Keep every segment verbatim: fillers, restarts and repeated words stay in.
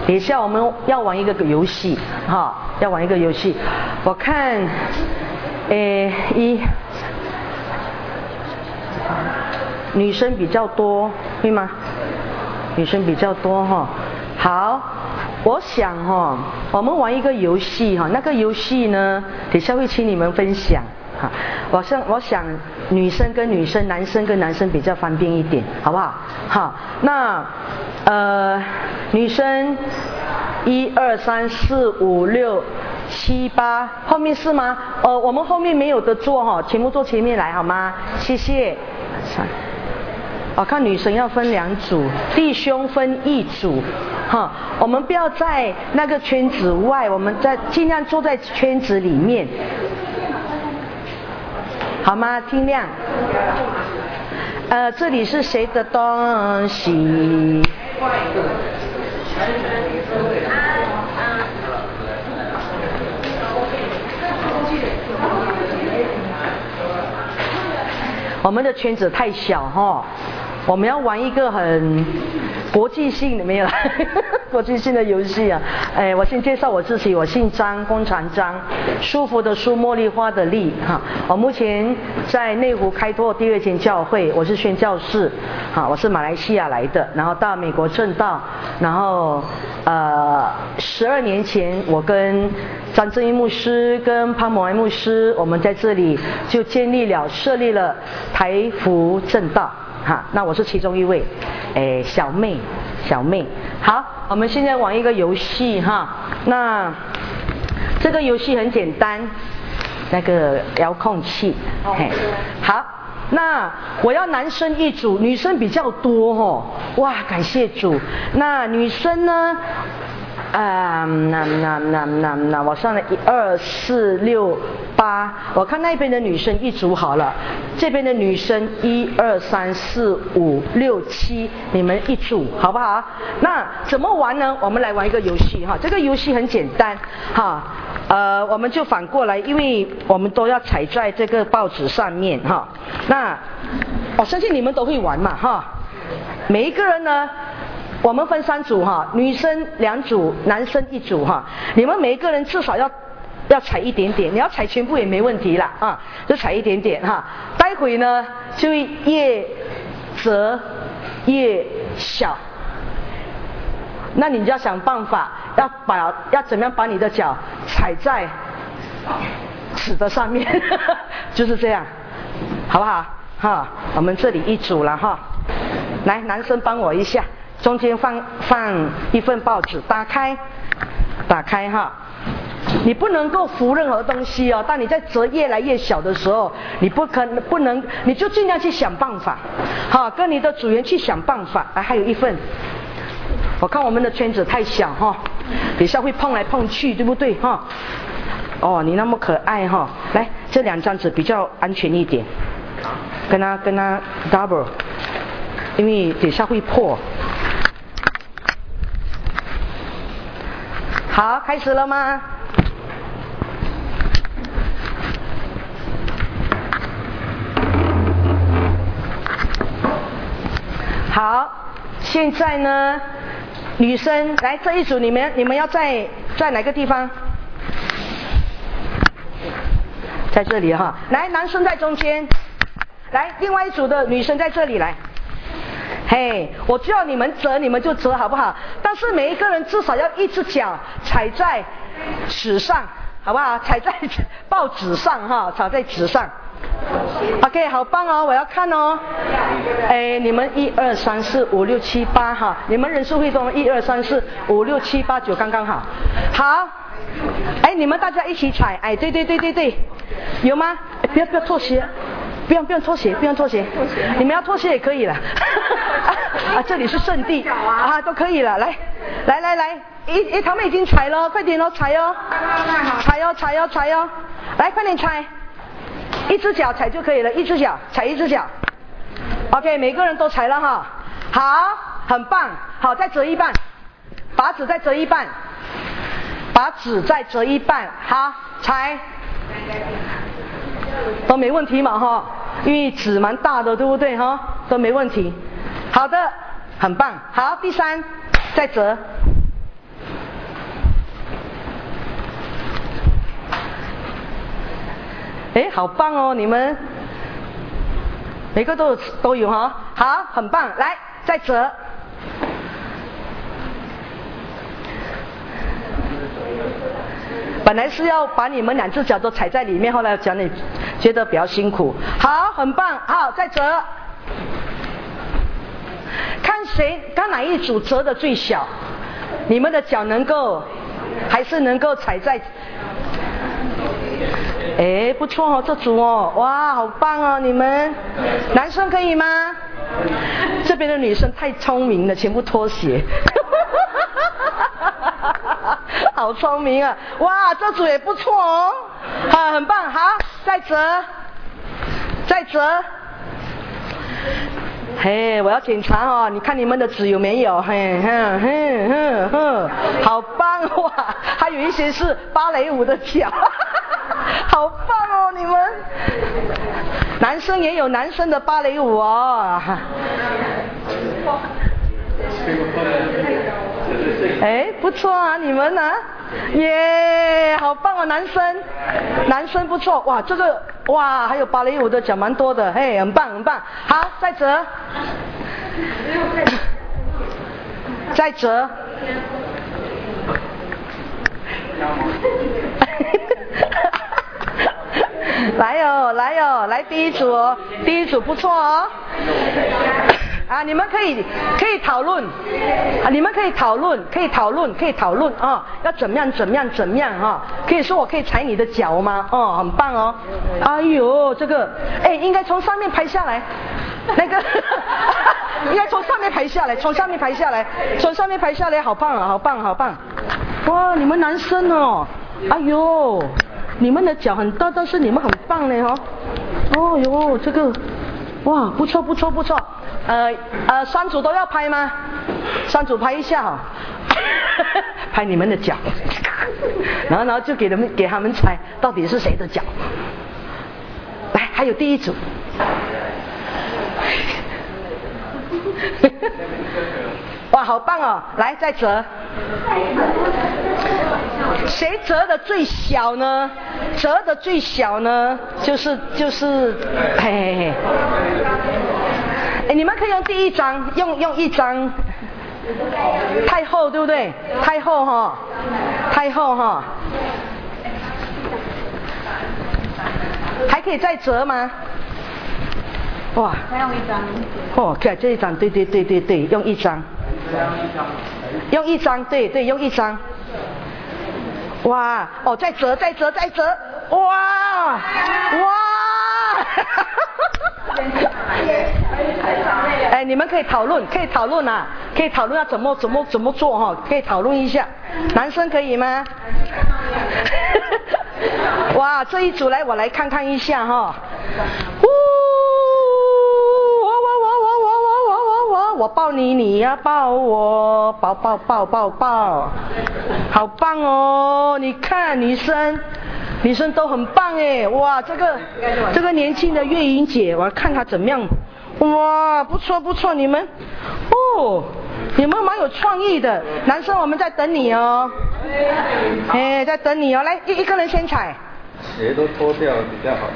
等一下我们要玩一个游戏，哈，要玩一个游戏。我看，诶，一女生比较多，对吗？女生比较多哈。好，我想哈，我们玩一个游戏哈，那个游戏呢，等一下会请你们分享。哈，我想我想女生跟女生，男生跟男生比较方便一点，好不好？好，那呃女生一二三四五六七八，后面是吗？呃，我们后面没有的坐哈，全部坐前面来好吗？谢谢。我看女生要分两组，弟兄分一组，哈，我们不要在那个圈子外，我们在尽量坐在圈子里面。好吗？尽量。呃，这里是谁的东西？我们的圈子太小哈，我们要玩一个很国际性的，没有啦国际性的游戏啊。哎，我先介绍我自己，我姓张，弓长张，舒服的舒，茉莉花的莉哈。我目前在内湖开拓第二间教会，我是宣教士，哈，我是马来西亚来的，然后到美国正道，然后呃十二年前我跟张正义牧师跟潘某安牧师，我们在这里就建立了设立了台福正道。哈，那我是其中一位，诶，小妹，小妹。好，我们现在玩一个游戏哈。那这个游戏很简单，那个遥控器。嘿，好，那我要男生一组，女生比较多哦。哇，感谢主。那女生呢？啊、嗯，那那那那那，我算了一二四六八，我看那边的女生一组好了，这边的女生一二三四五六七，你们一组好不好？那怎么玩呢？我们来玩一个游戏哈，这个游戏很简单哈，呃，我们就反过来，因为我们都要踩在这个报纸上面哈。那我相信你们都会玩嘛哈，每一个人呢。我们分三组哈，女生两组，男生一组哈。你们每一个人至少要要踩一点点，你要踩全部也没问题啦啊，就踩一点点哈。待会呢就越折越小，那你就要想办法，要把要怎么样把你的脚踩在尺的上面，就是这样，好不好？哈，我们这里一组了哈。来，男生帮我一下。中间放放一份报纸，打开，打开哈。你不能够扶任何东西哦。当你在折越来越小的时候，你不可能不能，你就尽量去想办法，好，跟你的组员去想办法。啊，还有一份，我看我们的圈子太小哈，等一下会碰来碰去，对不对哈？哦，你那么可爱哈，来，这两张纸比较安全一点，跟他跟他 double， 因为等一下会破。好，开始了吗？好，现在呢，女生来这一组，你们你们要在在哪个地方？在这里哈。来，男生在中间，来，另外一组的女生在这里来。嘿，我就要你们折，你们就折好不好？但是每一个人至少要一只脚踩在纸上，好不好？踩在报纸上哈，踩在纸上。OK， 好棒哦，我要看哦。哎，你们一二三四五六七八哈，你们人数会多吗？一二三四五六七八九，刚刚好。好，哎，你们大家一起踩，哎，对对对对对，有吗？哎，不要不要脱鞋。不用不用脱鞋，不用脱鞋，你们要脱鞋也可以了。啊，这里是圣地啊，都可以了。来，来来来，一一他们已经踩了，快点哦，踩哦，踩哦踩哦踩哦，来快点踩，一只脚踩就可以了，一只脚踩一只脚。OK， 每个人都踩了哈，好，很棒，好，再折一半，把纸再折一半，把纸再折一半，好，踩。都没问题嘛哈，因为纸蛮大的，对不对哈？都没问题。好的，很棒。好，第三，再折。 哎，好棒哦，你们每个都有都有哈，好，很棒，来再折。本来是要把你们两只脚都踩在里面，后来讲你觉得比较辛苦。好，很棒，好，再折。看谁，看哪一组折的最小，你们的脚能够，还是能够踩在。哎，不错哦，这组哦，哇，好棒哦，你们男生可以吗？这边的女生太聪明了，全部脱鞋。好聪明啊！哇，这组也不错哦，啊，很棒。好，再折，再折。嘿，我要检查哦，你看你们的纸有没有？嘿，哼哼哼哼，好棒哇！还有一些是芭蕾舞的脚，好棒哦，你们。男生也有男生的芭蕾舞哦。哎，不错啊，你们呢、啊？耶，好棒啊，男生，男生不错，哇，这个哇，还有芭蕾舞的脚蛮多的，嘿，很棒很棒。好，再折，再折。来哦，来哦，来第一组哦，第一组不错哦。啊，你们可以可以讨论，啊，你们可以讨论，可以讨论，可以讨论啊、哦，要怎么样怎么样怎么样哈、哦？可以说我可以踩你的脚吗？哦，很棒哦。哎呦，这个，哎，应该从上面拍下来，那个，应该从上面拍下来，从上面拍下来，从上面拍下来，好棒啊，好棒，好棒。哇，你们男生哦，哎呦，你们的脚很大，但是你们很棒呢哈、哦。哦哟，这个，哇，不错不错不错。呃呃，三组都要拍吗？三组拍一下哈、哦，拍你们的脚，然后然后就给他们给他们猜到底是谁的脚。来，还有第一组，哇，好棒哦！来，再折，谁折的最小呢？折的最小呢，就是就是，嘿嘿嘿。哎，你们可以用第一张，用用一张，太厚对不对？太厚哈、哦，太厚哈、哦，还可以再折吗？哇，再用一张。哦，对，这一张，对对对对对，用一张，用一张，对对，用一张。哇，哦，再折，再折，再折，哇，哇。哎，你们可以讨论，可以讨论啊，可以讨论要怎么怎么怎么做哈，可以讨论一下。男生可以吗？哇，这一组来，我来看看一下哈。呜，我我我我我我我我我我抱你，你要抱我，抱抱抱抱抱，好棒哦！你看女生。女生都很棒哎，哇，这个这个年轻的月莹姐，我看她怎么样？哇，不错不错，你们哦，你们蛮有创意的。男生，我们在等你哦，哎，在等你哦，来一一个人先踩。 鞋都脱掉了比较好。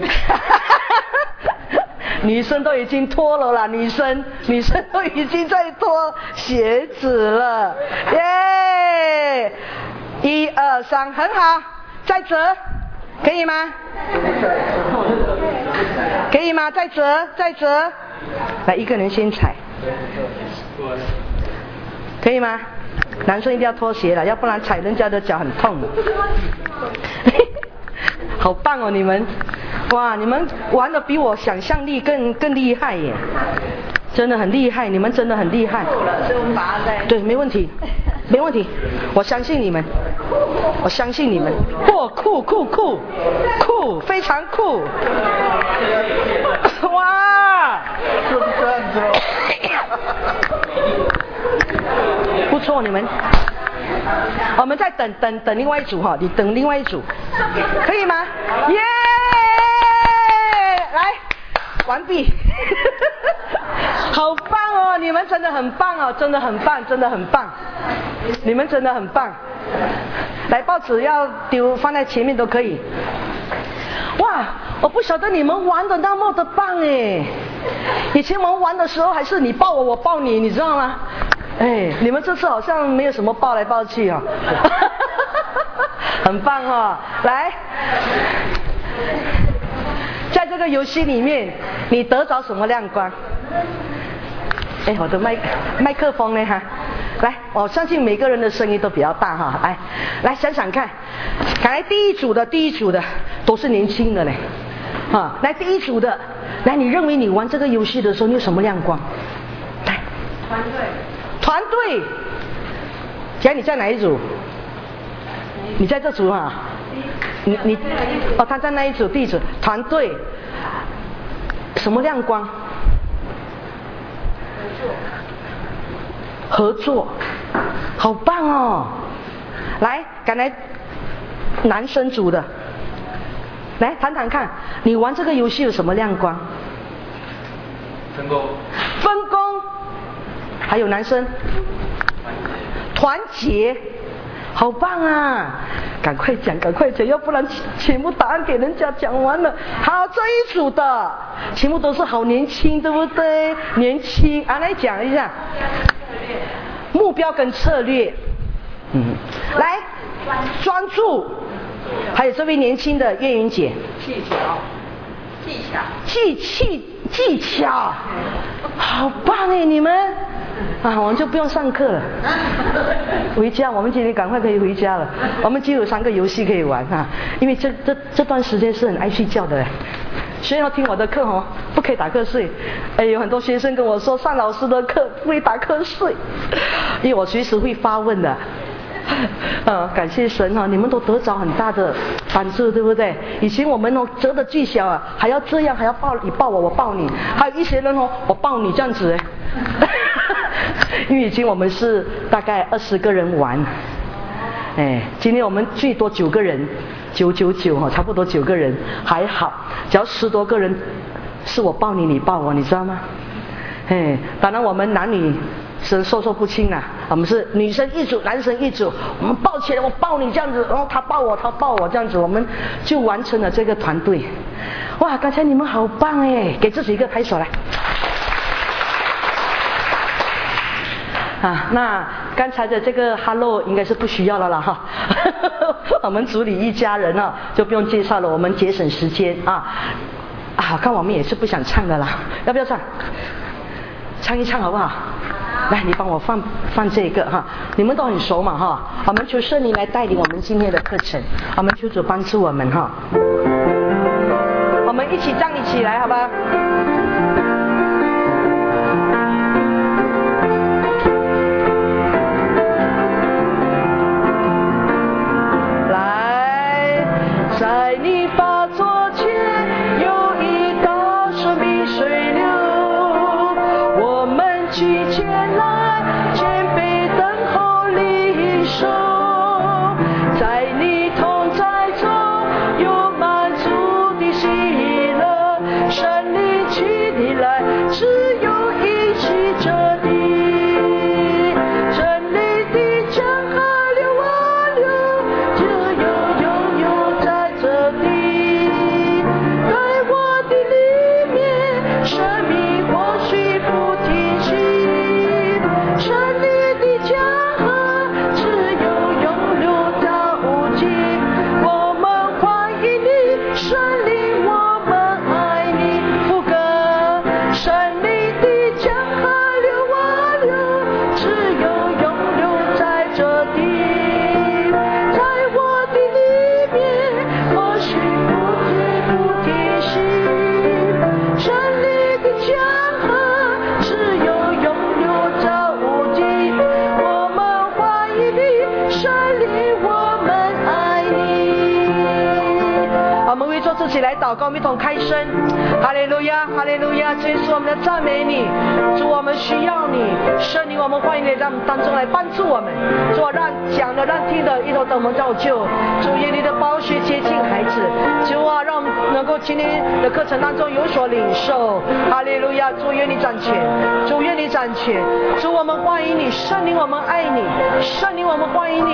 女生都已经脱了啦，女生女生都已经在脱鞋子了，耶！一二三，很好。再折，可以吗？可以吗？再折，再折。来，一个人先踩，可以吗？男生一定要脱鞋了，要不然踩人家的脚很痛。好棒哦，你们！哇，你们玩的比我想象力更更厉害耶！真的很厉害，你们真的很厉害。 所以我们把它在。 对，没问题，没问题，我相信你们，我相信你们。哇，酷酷酷酷，非常酷！哇， 是不是这样子哦？ 不错，你们。我们再等等等另外一组哈，你等另外一组，可以吗？耶！来，完毕。好棒哦，你们真的很棒哦，真的很棒，真的很棒，你们真的很棒。来，报纸要丢放在前面都可以。 哇，我不晓得你们玩的那么的棒哎！以前我们玩的时候还是你抱我，我抱你，你知道吗？哎，你们这次好像没有什么抱来抱去啊、哦，很棒哦！来，在这个游戏里面，你得着什么亮光？哎，我的麦麦克风呢哈？来，我相信每个人的声音都比较大哈。来，来想想看，看来第一组的第一组的都是年轻的嘞，啊，来第一组的，来，你认为你玩这个游戏的时候你有什么亮光？来， 团队。 团队。姐，你在哪一组？你在这组哈？你你哦，他在那一组，第一组团队。什么亮光？合作，好棒哦！来，赶来男生组的，来谈谈看，你玩这个游戏有什么亮光？ 分工。 分工，还有男生，团结，好棒啊！赶快讲，赶快讲，要不然全部答案给人家讲完了。好，这一组的全部都是好年轻，对不对？年轻啊，来讲一下。目标跟策略，嗯，来专注，还有这位年轻的岳云姐， 技巧，技巧， 技技技巧，好棒哎！你们啊，我们就不用上课了，回家，我们今天赶快可以回家了。我们就有三个游戏可以玩啊，因为这这这段时间是很爱睡觉的。所以要听我的课哦，不可以打瞌睡。哎，有很多学生跟我说上老师的课不会打瞌睡，因为我随时会发问的。呃，感谢神哈、哦，你们都得着很大的帮助，对不对？以前我们哦折的巨小啊，还要这样，还要抱你抱我，我抱你。还有一些人哦，我抱你这样子哎。因为以前我们是大概二十个人玩。哎，今天我们最多九个人，九九九哈，差不多九个人，还好，只要十多个人，是我抱你，你抱我，你知道吗？哎，当然我们男女生授受不亲啦，我们是女生一组，男生一组，我们抱起来，我抱你这样子，然后他抱我，他抱我这样子，我们就完成了这个团队。哇，刚才你们好棒哎，给自己一个拍手来。啊，那刚才的这个 hello 应该是不需要了啦哈，我们组里一家人啊，就不用介绍了，我们节省时间啊。啊，看我们也是不想唱的啦，要不要唱？唱一唱好不好？来，你帮我放放这个哈，你们都很熟嘛哈。我们求圣灵来带领我们今天的课程，我们求主帮助我们哈。我们一起站立起来，好吧？在你宝座前有一道生命水流，我们举前来谦卑等候领受，在你同在中有满足的喜乐，神灵去你来，只有一起这地，真理的江河流啊流，只有永有在这地，在我的里面，生命或许不停息，神灵的江河只有永流到无尽，我们欢迎你，神灵，我们爱你，副歌，神灵的江河流啊流，只有永流在这地，在我的里面，或许不停不停息，神灵的江河只有永流到无尽，我们欢迎你，神灵，我们爱你。我们为做自己来祷告，一同开声，哈利路亚，哈利路亚，这是我们的赞美你，主，我们需要你，圣灵，我们欢迎你在我们当中来帮助我们，主，让讲的让听的一同等我们造就，主，愿你的宝血接近孩子，主啊，让我们能够今天的课程当中有所领受，哈利路亚，主，愿你掌权，主，愿你掌权，主，我们欢迎你，圣灵，我们爱你，圣灵，我们欢迎你，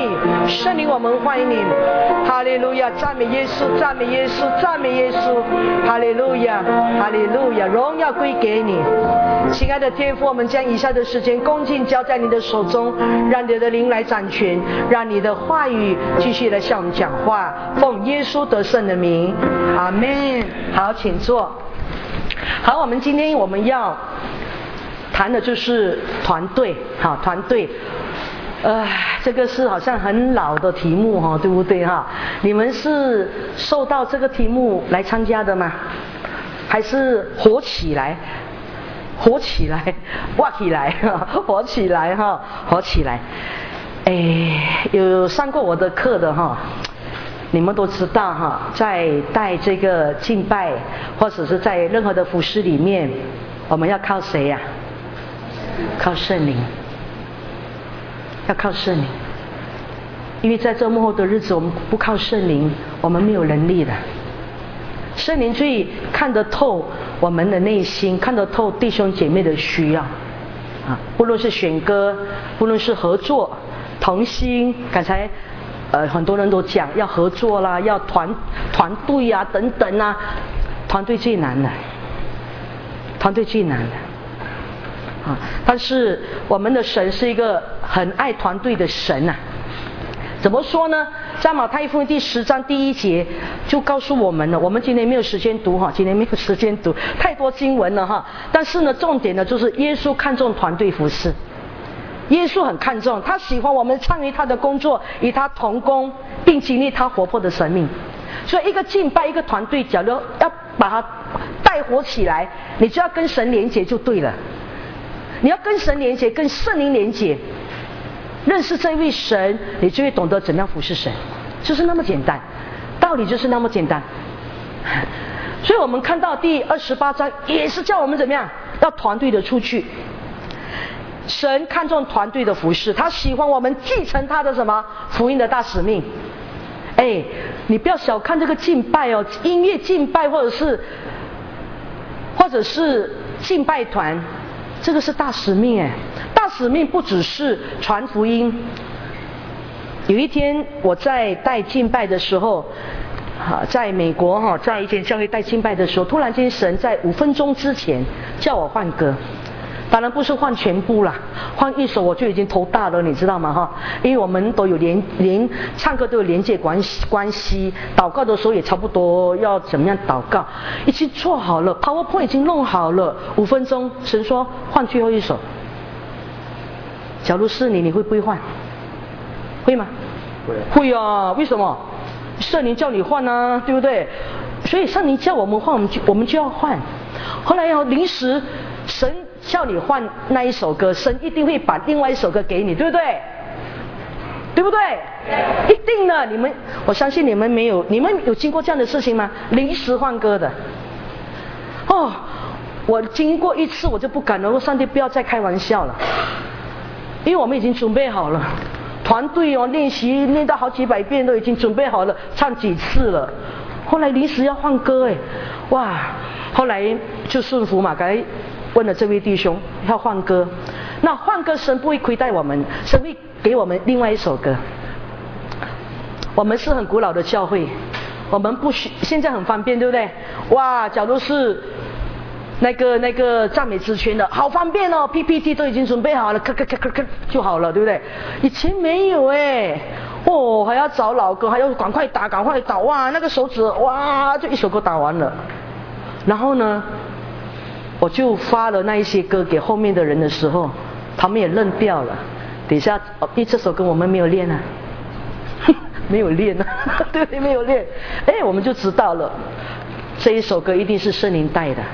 圣灵我们欢迎你，哈利路亚，赞美耶稣，赞美耶稣，赞美耶稣，哈利路亚，哈利路亚，荣耀归给你。亲爱的天父，我们将以下的时间恭敬交在你的手中，让你的灵来掌权，让你的话语继续来向我们讲话，奉耶稣得胜的名，阿们。好，请坐。好，我们今天我们要谈的就是团队，好，团队。呃，这个是好像很老的题目哈，对不对哈？你们是受到这个题目来参加的吗？还是活起来？活起来，挖起来，活起来哈，活起来。哎，有上过我的课的哈，你们都知道哈，在带这个敬拜或者是在任何的服事里面，我们要靠谁呀、啊？靠圣灵。要靠圣灵，因为在这幕后的日子，我们不靠圣灵，我们没有能力的。圣灵最看得透我们的内心，看得透弟兄姐妹的需要啊，不论是选歌，不论是合作、同心，刚才呃很多人都讲要合作啦，要团团队啊等等啊，团队最难的，团队最难的。啊！但是我们的神是一个很爱团队的神啊。怎么说呢？在马太福音第十章第一节就告诉我们了。我们今天没有时间读哈，今天没有时间读太多经文了哈。但是呢，重点呢就是耶稣看重团队服事。耶稣很看重，他喜欢我们参与他的工作，与他同工，并经历他活泼的生命。所以一个敬拜，一个团队，假如要把它带活起来，你就要跟神连结就对了。你要跟神连结，跟圣灵连结，认识这位神，你就会懂得怎么样服侍神，就是那么简单，道理就是那么简单。所以我们看到第二十八章也是叫我们怎么样，要团队的出去。神看重团队的服侍，他喜欢我们继承他的什么福音的大使命。哎，你不要小看这个敬拜哦，音乐敬拜或者是或者是敬拜团。这个是大使命哎，大使命不只是传福音。有一天我在带敬拜的时候，啊，在美国哈，在一间教会带敬拜的时候，突然间神在五分钟之前叫我换歌，当然不是换全部啦，换一首我就已经头大了，你知道吗哈？因为我们都有连连唱歌都有连接关系关系，祷告的时候也差不多要怎么样祷告，已经做好了 ，PowerPoint 已经弄好了，五分钟，神说换最后一首。假如是你，你会不会换？会吗？会。会啊，为什么？圣灵叫你换啊，对不对？所以圣灵叫我们换，我们就我们就要换。后来要临时神叫你换那一首歌，神一定会把另外一首歌给你，对不对？对不对？对，一定的。你们，我相信你们没有，你们有经过这样的事情吗？临时换歌的。哦，我经过一次我就不敢了，我说上帝不要再开玩笑了，因为我们已经准备好了，团队哦练习练到好几百遍都已经准备好了，唱几次了。后来临时要换歌哎，哇！后来就顺服嘛，刚才问了这位弟兄要换歌，那换歌神不会亏待我们，神会给我们另外一首歌。我们是很古老的教会，我们不需现在很方便，对不对？哇，假如是那个那个赞美之泉的，好方便哦 ，P P T 都已经准备好了，咔咔咔咔咔就好了，对不对？以前没有哎，哦，还要找老歌，还要赶快打，赶快打，哇，那个手指哇，就一首歌打完了。然后呢，我就发了那一些歌给后面的人的时候，他们也认掉了。等一下，哦，因为这首歌我们没有练啊，没有练啊，对不对？没有练，哎，我们就知道了，这一首歌一定是圣灵带的。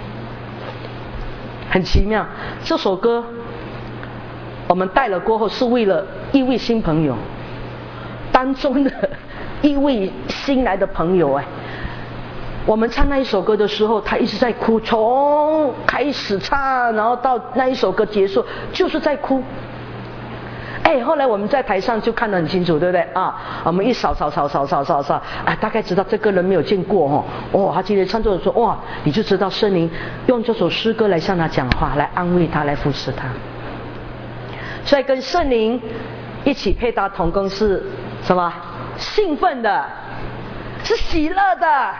很奇妙，这首歌我们带了过后是为了一位新朋友，当中的一位新来的朋友哎，我们唱那一首歌的时候，他一直在哭，从开始唱然后到那一首歌结束就是在哭。哎，后来我们在台上就看得很清楚，对不对啊？我们一扫扫扫扫扫扫扫，啊，大概知道这个人没有见过哦。哦，他今天唱这首说，哇，你就知道圣灵用这首诗歌来向他讲话，来安慰他，来扶持他。所以跟圣灵一起配搭同工是什么？兴奋的，是喜乐的。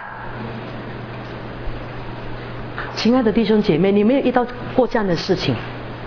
亲爱的弟兄姐妹，你没有遇到过这样的事情？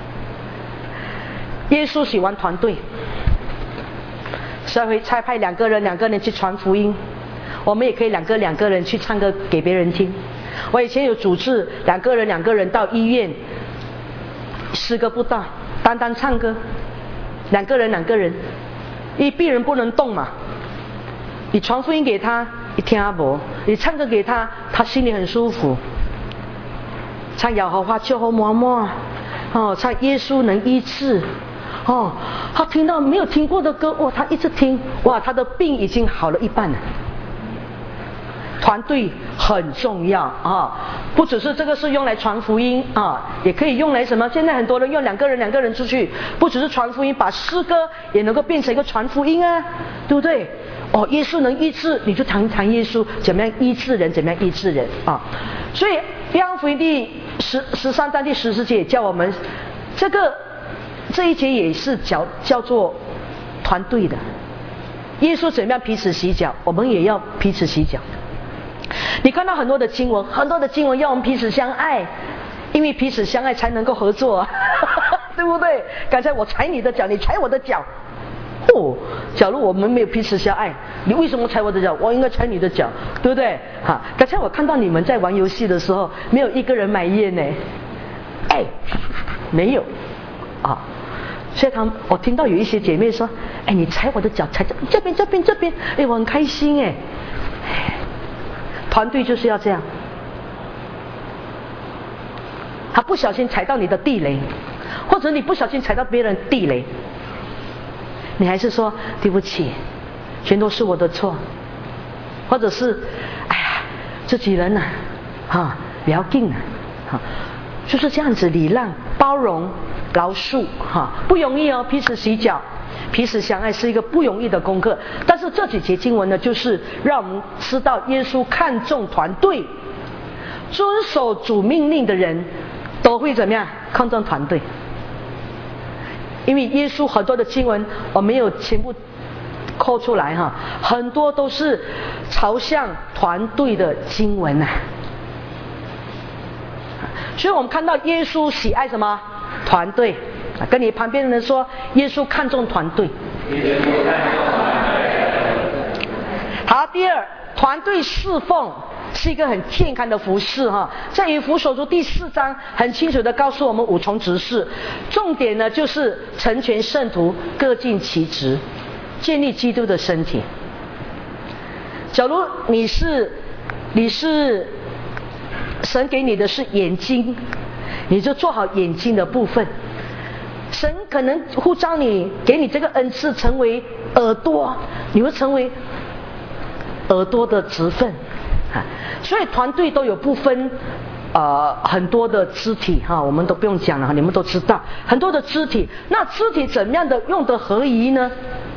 耶稣喜欢团队，社会差派两个人两个人去传福音，我们也可以两个两个人去唱歌给别人听。我以前有组织两个人两个人到医院，诗歌不大，单单唱歌，两个人两个人，因为病人不能动嘛，你传福音给他，一听阿伯，你唱歌给他，他心里很舒服。唱耶和华救后默默，哦，唱耶稣能医治，哦，他听到没有听过的歌，哇，他一直听，哇，他的病已经好了一半了。团队很重要啊，不只是这个是用来传福音啊，也可以用来什么？现在很多人用两个人两个人出去，不只是传福音，把诗歌也能够变成一个传福音啊，对不对？哦，耶稣能医治，你就谈谈耶稣怎么样医治人，怎么样医治人啊。所以约翰福音第十十三章第十四节也叫我们，这个这一节也是叫叫做团队的。耶稣怎么样彼此洗脚，我们也要彼此洗脚。你看到很多的经文，很多的经文要我们彼此相爱，因为彼此相爱才能够合作，对不对？刚才我踩你的脚，你踩我的脚。哦，假如我们没有彼此相爱，你为什么踩我的脚？我应该踩你的脚，对不对？哈，刚才我看到你们在玩游戏的时候，没有一个人埋怨呢，哎，没有，啊，所以他们我听到有一些姐妹说，哎，你踩我的脚，踩这边这边这边，哎，我很开心哎。团队就是要这样，他不小心踩到你的地雷，或者你不小心踩到别人地雷，你还是说对不起，全都是我的错，或者是哎呀自己人呐、啊，啊不要紧啊，啊就是这样子礼让、包容、饶恕，哈、啊、不容易哦，彼此洗脚。彼此相爱是一个不容易的功课，但是这几节经文呢，就是让我们知道耶稣看重团队，遵守主命令的人都会怎么样看重团队。因为耶稣很多的经文我没有全部扣出来哈，很多都是朝向团队的经文啊。所以我们看到耶稣喜爱什么？团队。跟你旁边的人说，耶稣看重团队。好，第二，团队侍奉是一个很健康的服事哈。在以弗所书第四章很清楚的告诉我们五重职事，重点呢就是成全圣徒，各尽其职，建立基督的身体。假如你是你是神给你的是眼睛，你就做好眼睛的部分。神可能呼召你，给你这个恩赐成为耳朵，你会成为耳朵的职分啊。所以团队都有不分呃很多的肢体哈，我们都不用讲了，你们都知道很多的肢体。那肢体怎么样的用得合宜呢？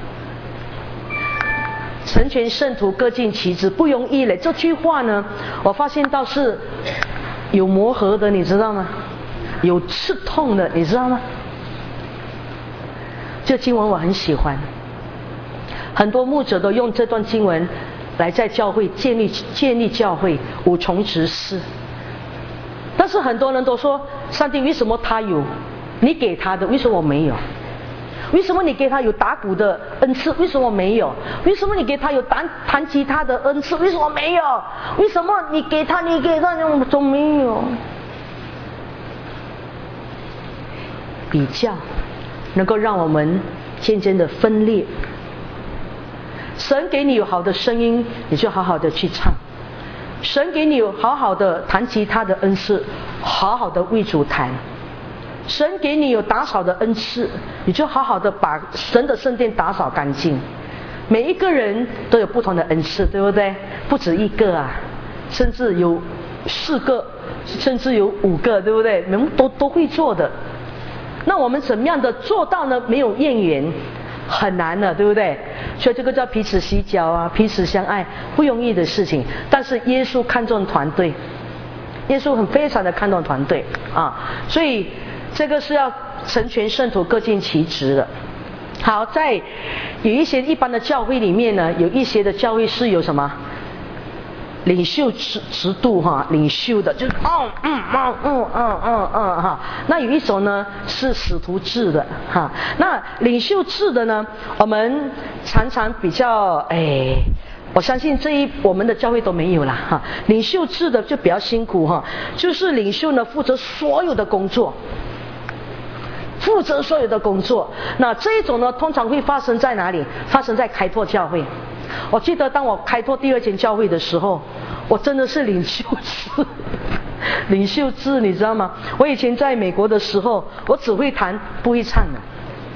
成全圣徒，各尽其职，不容易嘞。这句话呢，我发现倒是有磨合的，你知道吗？有刺痛的，你知道吗？这经文我很喜欢，很多牧者都用这段经文来在教会建立建立教会五重职事。但是很多人都说，上帝为什么他有，你给他的为什么我没有？为什么你给他有打鼓的恩赐，为什么没有？为什么你给他有弹弹吉他的恩赐，为什么没有？为什么你给他你给他我都没有？比较能够让我们渐渐的分裂。神给你有好的声音，你就好好的去唱；神给你有好好的弹吉他的恩赐，好好的为主弹；神给你有打扫的恩赐，你就好好的把神的圣殿打扫干净。每一个人都有不同的恩赐，对不对？不止一个啊，甚至有四个，甚至有五个，对不对？我们都都会做的。那我们怎么样的做到呢？没有怨言，很难的，对不对？所以这个叫彼此洗脚啊，彼此相爱，不容易的事情。但是耶稣看重团队，耶稣很非常的看重团队啊，所以这个是要成全圣徒，各尽其职的。 好，在有一些一般的教会里面呢，有一些的教会是有什么领袖制制度哈，领袖的就是哦嗯嗯嗯嗯嗯嗯哈。那有一种呢是使徒制的哈。那领袖制的呢，我们常常比较哎。我相信这一我们的教会都没有啦哈，领袖制的就比较辛苦哈，就是领袖呢负责所有的工作，负责所有的工作。那这一种呢，通常会发生在哪里？发生在开拓教会。我记得当我开拓第二间教会的时候，我真的是领袖制，领袖制，你知道吗？我以前在美国的时候，我只会弹不会唱的。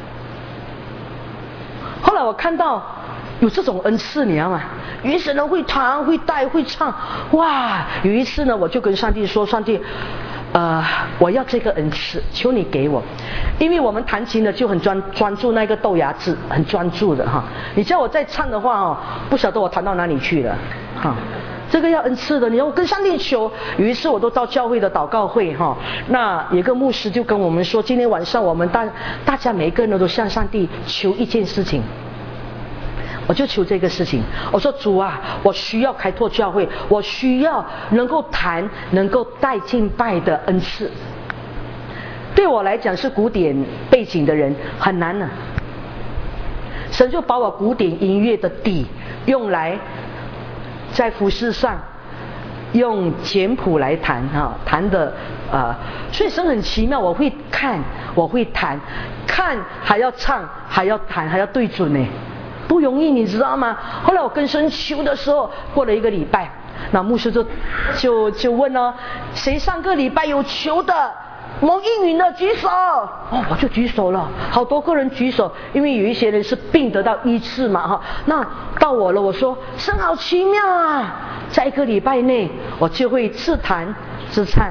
后来我看到有这种恩赐，你知道吗？有些人会弹、会带、会唱，哇！有一次呢，我就跟上帝说：“上帝，呃，我要这个恩赐，求你给我。”因为我们弹琴的就很专专注那个豆芽字，很专注的哈。你叫我再唱的话哦，不晓得我弹到哪里去了哈。这个要恩赐的，你要跟上帝求。有一次我都到教会的祷告会哈，那有个牧师就跟我们说，今天晚上我们大大家每个人都向上帝求一件事情。我就求这个事情，我说主啊，我需要开拓教会，我需要能够弹、能够带敬拜的恩赐。对我来讲是古典背景的人很难呢。神就把我古典音乐的底用来在服饰上用简谱来弹啊，弹的呃，所以神很奇妙，我会看，我会弹，看还要唱，还要弹，还要对准呢。不容易，你知道吗？后来我跟神求的时候，过了一个礼拜，那牧师就就就问哦，谁上个礼拜有求的蒙应允的举手？哦，我就举手了，好多个人举手，因为有一些人是病得到医治嘛哈。那到我了，我说神好奇妙啊，在一个礼拜内我就会自弹自唱。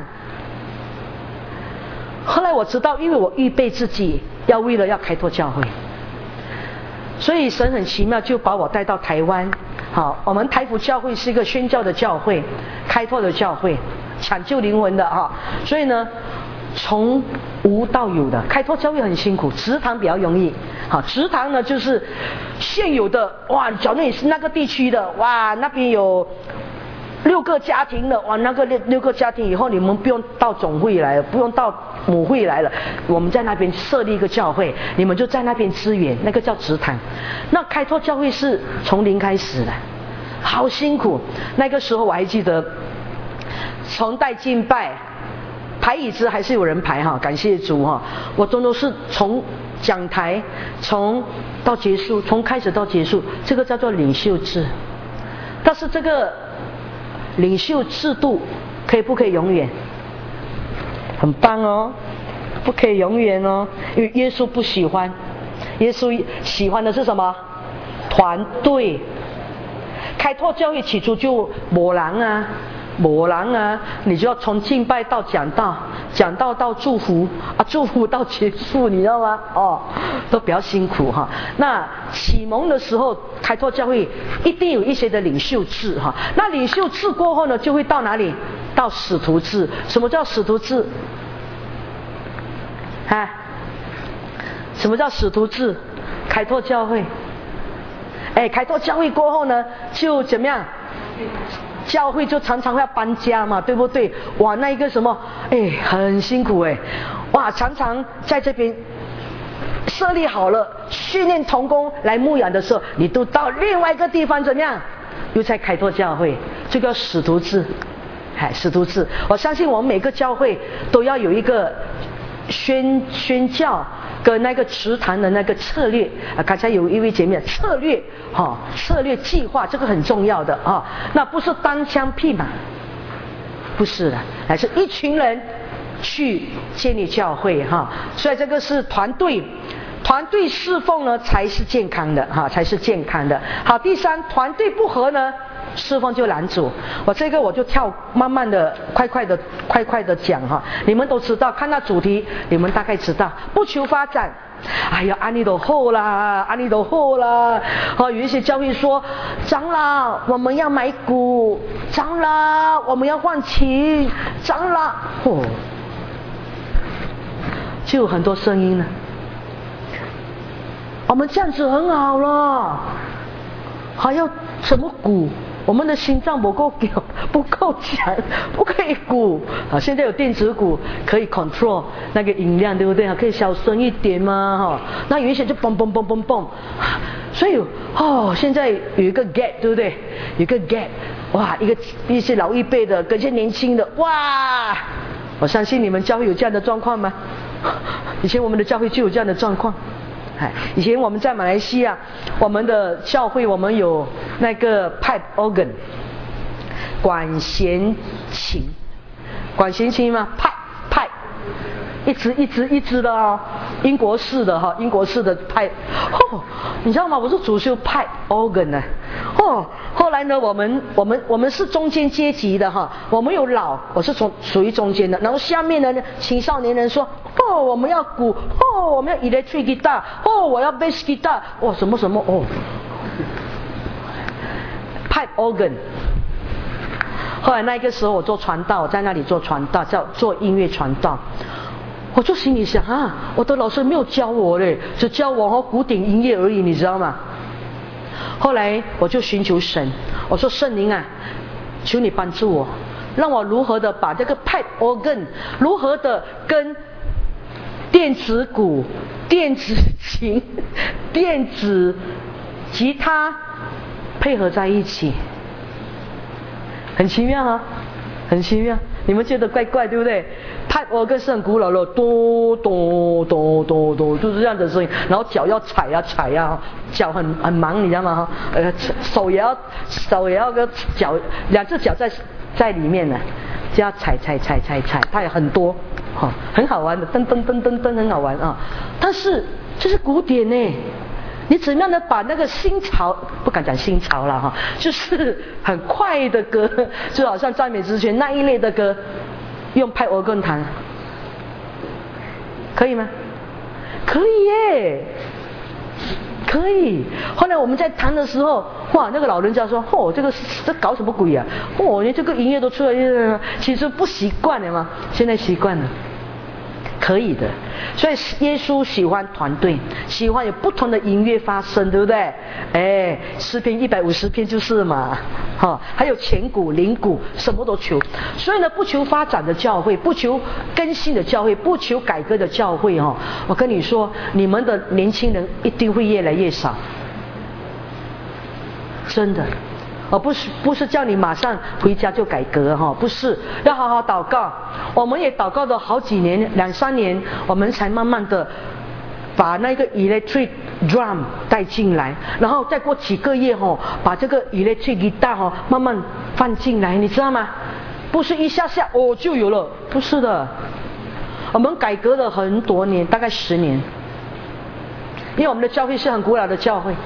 后来我知道，因为我预备自己要为了要开拓教会。所以神很奇妙，就把我带到台湾。好，我们台福教会是一个宣教的教会，开拓的教会，抢救灵魂的哈。所以呢，从无到有的开拓教会很辛苦，职堂比较容易。好，职堂呢就是现有的哇，假如你是那个地区的哇，那边有六个家庭的哇，那个六六个家庭以后你们不用到总会来了，不用到母会来了，我们在那边设立一个教会，你们就在那边支援，那个叫职堂。那开拓教会是从零开始的，好辛苦。那个时候我还记得，从带敬拜排椅子还是有人排哈，感谢主哈。我真的是从讲台从到结束，从开始到结束，这个叫做领袖制。但是这个领袖制度可以不可以永远？很棒哦，不可以永远哦，因为耶稣不喜欢，耶稣喜欢的是什么？团队。开拓教会起初就没人啊，没人啊，你就要从敬拜到讲道，讲道到祝福啊，祝福到结束，你知道吗？哦，都比较辛苦哈。那启蒙的时候，开拓教会一定有一些的领袖制哈。那领袖制过后呢，就会到哪里？到使徒制。什么叫使徒制？啊？什么叫使徒制？开拓教会。哎，开拓教会过后呢，就怎么样？教会就常常要搬家嘛，对不对？哇，那一个什么，哎，很辛苦哎，哇，常常在这边设立好了，训练同工来牧养的时候，你都到另外一个地方怎么样？又在开拓教会，这个使徒制，哎，使徒制。我相信我们每个教会都要有一个宣宣教跟那个池塘的那个策略啊，刚才有一位姐妹策略哈、哦，策略计划这个很重要的啊、哦，那不是单枪匹马，不是的，还是一群人去建立教会哈、哦，所以这个是团队，团队侍奉呢才是健康的哈、哦，才是健康的。好，第三，团队不合呢，侍奉就拦阻。我这个我就跳，慢慢的、快快的、快快的讲哈。你们都知道，看到主题，你们大概知道，不求发展。哎呀，安利都好啦，安利都好啦。哦，有一些教会说，长老我们要买股，长老我们要换旗，长老哦，就有很多声音了。 我们这样子很好了，还要什么鼓？我们的心脏不够强，不够强，不可以鼓啊！现在有电子鼓可以 control 那个音量，对不对啊？可以小声一点嘛，哈。那原先就嘣嘣嘣嘣嘣，所以哦，现在有一个 gap， 对不对？有一个 gap， 哇，一个一些老一辈的跟一些年轻的，哇！我相信你们教会有这样的状况吗？以前我们的教会就有这样的状况。以前我们在马来西亚，我们的教会我们有那个 pipe organ 管弦琴，管弦琴吗 ？pipe pipe 一支一支一支的哦，英国式的哈，英国式的 pipe 哦，你知道吗？我是主修 pipe organ 呢，哦，后来呢，我们我们我们是中间阶级的哈，我们有老，我是从属于中间的，然后下面的青少年人说。哦，我们要鼓，哦，我们要 electric guitar， 哦，我要 bass guitar， 哦，什么什么哦 ，pipe organ。后来那个时候我做传道，我在那里做传道，叫做音乐传道。我就心里想啊，我的老师没有教我嘞，只教我哦古典音乐而已，你知道吗？后来我就寻求神，我说圣灵啊，求你帮助我，让我如何的把这个 pipe organ 如何的跟电子鼓、电子琴、电子吉他配合在一起，很奇妙啊，很奇妙。你们觉得怪怪对不对？pipe organ是很古老了，咚咚咚咚咚，就是这样的声音。然后脚要踩呀、啊、踩呀、啊，脚很很忙，你知道吗？呃，手也要手也要个脚，两只脚在在里面呢，就要踩踩踩踩踩，它也很多。哦，很好玩的，噔噔噔噔噔，很好玩啊！但是这是古典呢，你怎么样的把那个新潮，不敢讲新潮了哈，就是很快的歌，就好像赞美之泉那一类的歌，用pipe organ弹，可以吗？可以耶，可以。后来我们在弹的时候，哇，那个老人家说：“哦，这个这搞什么鬼啊？哦，连这个音乐都出来，其实不习惯了嘛，现在习惯了。”可以的，所以耶稣喜欢团队，喜欢有不同的音乐发生，对不对？哎，诗篇一百五十篇就是嘛，哈、哦，还有前鼓、灵鼓，什么都求。所以呢，不求发展的教会，不求更新的教会，不求改革的教会，哈、哦，我跟你说，你们的年轻人一定会越来越少，真的。而不是不是叫你马上回家就改革哈，不是，要好好祷告。我们也祷告了好几年，两三年，我们才慢慢的把那个 electric drum 带进来，然后再过几个月哈，把这个 electric guitar 哈慢慢放进来，你知道吗？不是一下下哦就有了，不是的。我们改革了很多年，大概十年，因为我们的教会是很古老的教会。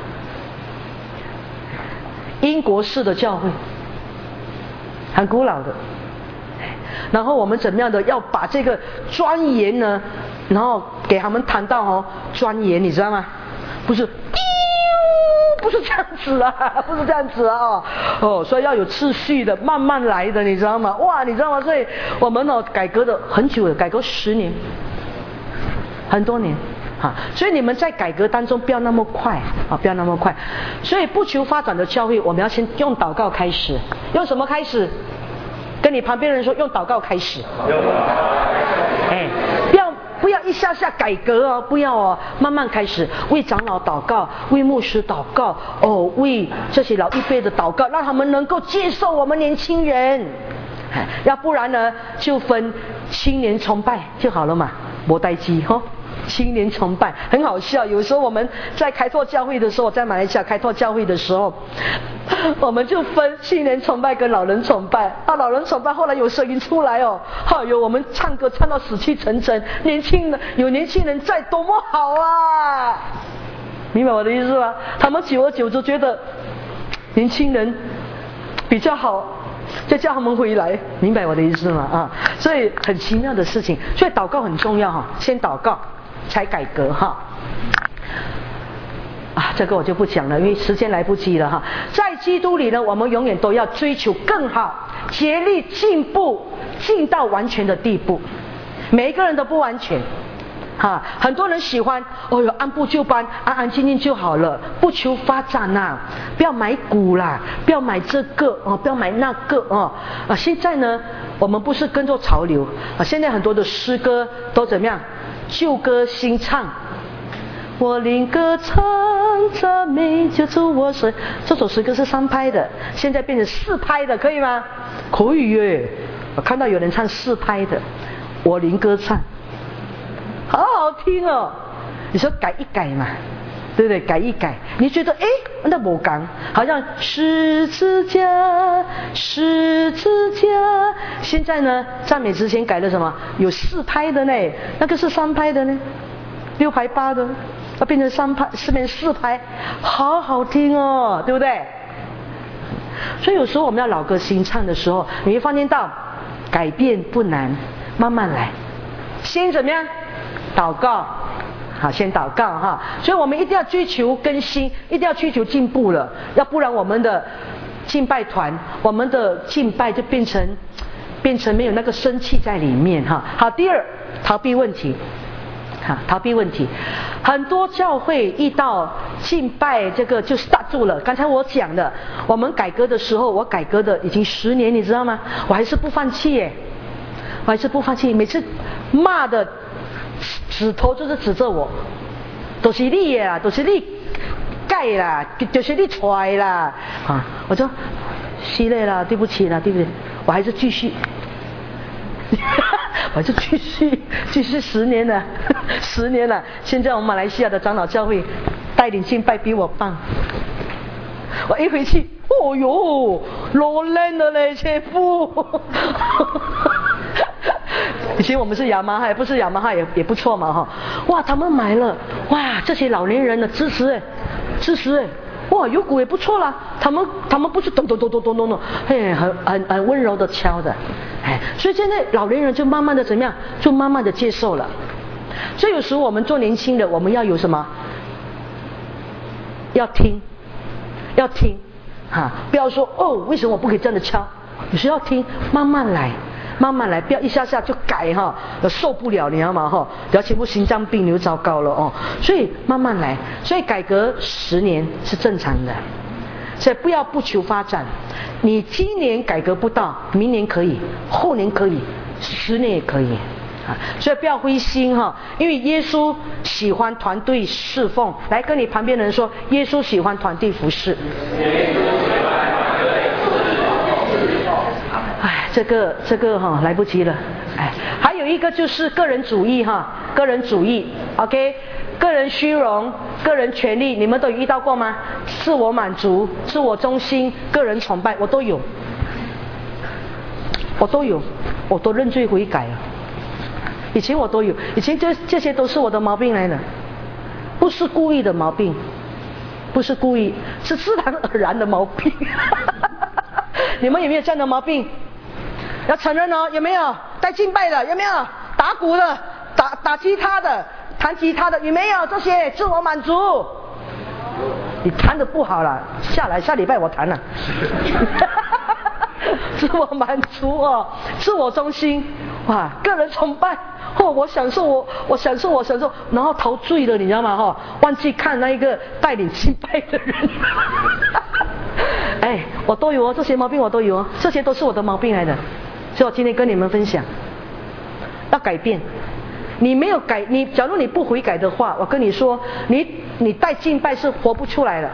英国式的教会，很古老的。然后我们怎么样的要把这个钻研呢？然后给他们谈到哦钻研，你知道吗？不是，不是这样子啊，不是这样子啊，哦，所以要有次序的，慢慢来的，你知道吗？哇，你知道吗？所以我们哦改革的很久了，改革十年，很多年。啊，所以你们在改革当中不要那么快啊，不要那么快。所以不求发展的教会，我们要先用祷告开始。用什么开始？跟你旁边的人说，用祷告开始。哎，不要不要一下下改革哦，不要哦，慢慢开始，为长老祷告，为牧师祷告，哦，为这些老一辈的祷告，让他们能够接受我们年轻人。要不然呢，就分青年崇拜就好了嘛，没代志哈。青年崇拜很好笑，有时候我们在开拓教会的时候，在马来西亚开拓教会的时候，我们就分青年崇拜跟老人崇拜啊。老人崇拜后来有声音出来哦，哈，有我们唱歌唱到死气沉沉，年轻人有年轻人在，多么好啊！明白我的意思吗？他们久而久之觉得年轻人比较好，就叫他们回来，明白我的意思吗？啊，所以很奇妙的事情，所以祷告很重要哈，先祷告才改革哈。啊，这个我就不讲了，因为时间来不及了哈。在基督里呢，我们永远都要追求更好，竭力进步，进到完全的地步。每一个人都不完全哈，很多人喜欢，哦哟，按部就班，安安静静就好了，不求发展呐、啊，不要买股啦，不要买这个哦，不要买那个哦。啊，现在呢，我们不是跟着潮流啊，现在很多的诗歌都怎么样？旧歌新唱。我灵歌唱赞美救主我神，这首诗歌是三拍的，现在变成四拍的，可以吗？可以耶！我看到有人唱四拍的，我灵歌唱，好好听哦。你说改一改嘛，对不对？改一改，你觉得哎，那不刚，好像十字架，十字架。现在呢，赞美之前改了什么？有四拍的呢，那个是三拍的呢，六拍八的。要变成三拍，四面四拍，好好听哦，对不对？所以有时候我们要老歌新唱的时候，你会发现到改变不难，慢慢来。先怎么样？祷告，好，先祷告哈。所以我们一定要追求更新，一定要追求进步了，要不然我们的敬拜团，我们的敬拜就变成变成没有那个生气在里面哈。好，第二，逃避问题。哈，逃避问题，很多教会一到敬拜这个就 start 住了。刚才我讲的，我们改革的时候，我改革的已经十年，你知道吗？我还是不放弃耶，我还是不放弃。每次骂的指头就是指着我，都是你呀，都是你改啦，就是你踹啦，啊，我说是嘞啦，对不起啦，对不对？我还是继续。我就继续继续十年了，十年了。现在我们马来西亚的长老教会带领敬拜比我棒。我一回去，哦哟，老练了嘞，切夫。以前我们是雅马哈，也不是雅马哈也也不错嘛哈。哇，他们买了，哇，这些老年人的支持哎，支持哎。哇，有鼓也不错啦，他们他们不是咚咚咚咚咚咚咚，嘿，很很很温柔的敲的，哎，所以现在老年人就慢慢的怎么样，就慢慢的接受了。所以有时候我们做年轻的，我们要有什么？要听，要听，哈、啊，不要说哦，为什么我不可以这样的敲？有时候要听，慢慢来。慢慢来，不要一下下就改哈，受不了你知道吗哈？不要全部心脏病，你就糟糕了哦。所以慢慢来，所以改革十年是正常的，所以不要不求发展。你今年改革不到，明年可以，后年可以，十年也可以啊。所以不要灰心哈，因为耶稣喜欢团队侍奉。来跟你旁边的人说，耶稣喜欢团队服侍。哎，这个这个哈、哦、来不及了，哎，还有一个就是个人主义哈，个人主义 ，OK， 个人虚荣、个人权利，你们都有遇到过吗？自我满足、自我中心、个人崇拜，我都有，我都有，我都认罪悔改了。以前我都有，以前这这些都是我的毛病来的，不是故意的毛病，不是故意，是自然而然的毛病。你们有没有这样的毛病？要承认哦，有没有带敬拜的？有没有打鼓的、打打吉他的、弹吉他的？有没有这些自我满足？你弹的不好了，下来下礼拜我弹了。自我满足哦，自我中心，哇，个人崇拜哦，我享受我，我享受我享受，然后陶醉了，你知道吗？哈、哦，忘记看那一个带领敬拜的人。哎，我都有哦，这些毛病我都有哦，这些都是我的毛病来的，所以我今天跟你们分享，要改变。你没有改，你假如你不悔改的话，我跟你说，你你带敬拜是活不出来的。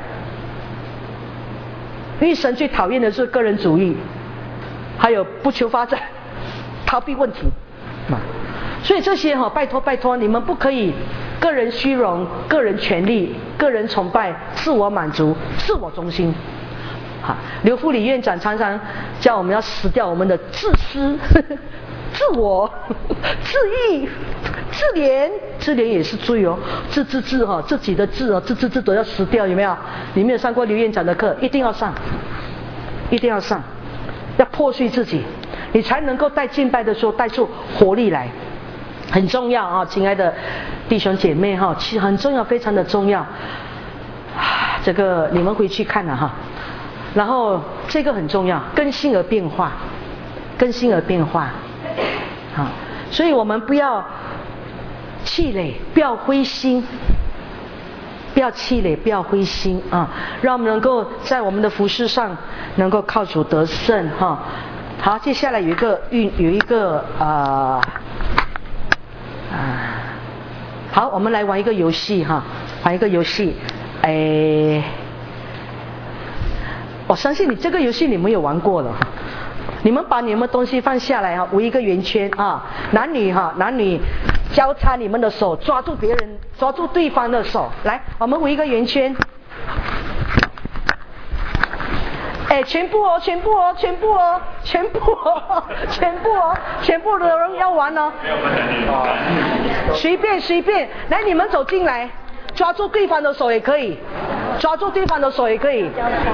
因为神最讨厌的是个人主义，还有不求发展、逃避问题。所以这些哈、哦，拜托拜托，你们不可以个人虚荣、个人权利、个人崇拜、自我满足、自我中心。好，刘副理院长常常叫我们要死掉我们的自私、自我、自义、自怜，自怜也是罪哦，自自自哈，自己的自哦，自自自都要死掉，有没有？你没有上过刘院长的课，一定要上，一定要上，要破碎自己，你才能够在敬拜的时候带出活力来，很重要啊，亲爱的弟兄姐妹哈，其实很重要，非常的重要。这个你们回去看了哈。然后这个很重要，更新而变化，更新而变化，好，所以我们不要气馁，不要灰心，不要气馁，不要灰心啊！让我们能够在我们的服事上能够靠主得胜哈。好，接下来有一个运，有一个呃啊，好，我们来玩一个游戏哈，玩一个游戏，哎，我相信你这个游戏你们有玩过了哈。你们把你们的东西放下来哈，围一个圆圈啊，男女哈，男女交叉你们的手，抓住别人，抓住对方的手，来，我们围一个圆圈。哎，全部哦，全部哦，全部哦，全部哦，全部哦，全部的人要玩哦。随便随便，来，你们走进来，抓住对方的手也可以，抓住对方的手也可以。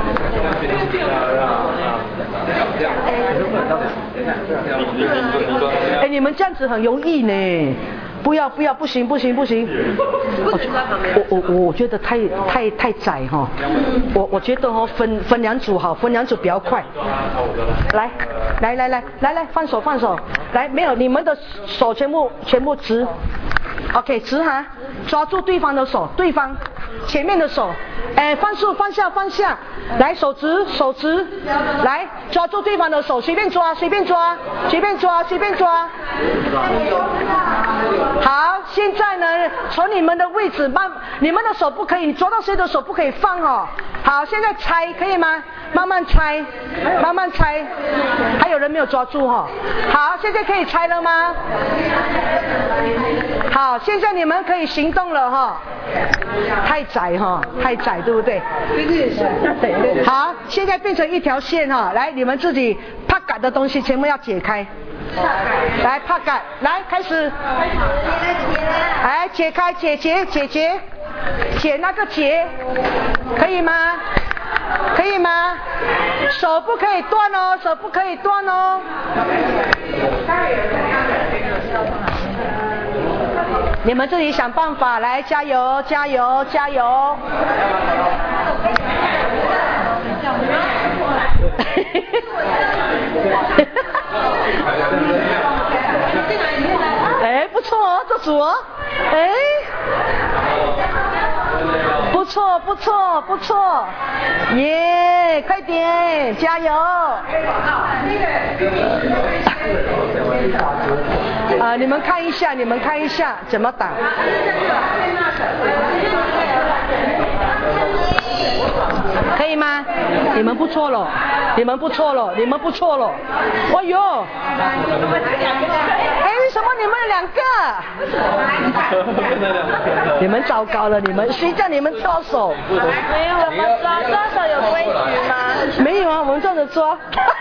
哎，你们这样子很容易呢。不要不要，不行不行不行！我我我我觉得太太太窄哈，我我觉得哦分分两组好，分两组比较快。来来来来来来，放手放手，来没有你们的手全部全部直 ，OK 直哈，抓住对方的手，对方前面的手，哎放手放下放下，来手直手直，来抓住对方的手，随便抓随便抓随便抓随便抓。好，现在呢，从你们的位置慢，你们的手不可以抓到谁的手不可以放哦。好，现在拆可以吗？慢慢拆，慢慢拆。还有人没有抓住哈、哦。好，现在可以拆了吗？好，现在你们可以行动了哈、哦。太窄哈、哦，太窄，对不对？好，现在变成一条线哈、哦，来，你们自己怕改的东西全部要解开。来，怕改，来开始。来，解开，解结，解结，解那个结，可以吗？可以吗？手不可以断哦，手不可以断哦。你们自己想办法，来，加油，加油，加油！哎，不错哦，这组哦，哎，不错，不错，不错，耶，快点，加油！啊，你们看一下，你们看一下怎么打。可以吗？你们不错了，你们不错了，你们不错了。哎呦，哎，为什么你们两个？你们糟糕了，你们谁叫你们抓手？ 没有，我们抓抓手有规矩吗？ 没有啊，我们这样子抓。